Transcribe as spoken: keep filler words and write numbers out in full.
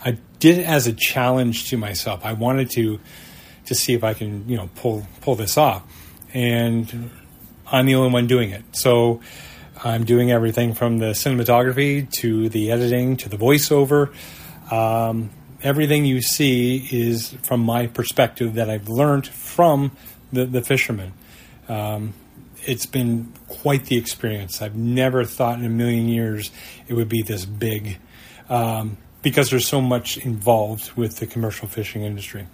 I did it as a challenge to myself. I wanted to to see if I can, you know, pull pull this off. And I'm the only one doing it. So I'm doing everything from the cinematography to the editing to the voiceover. Um, everything you see is from my perspective that I've learned from the, the fishermen. Um, it's been quite the experience. I've never thought in a million years it would be this big, um, because there's so much involved with the commercial fishing industry.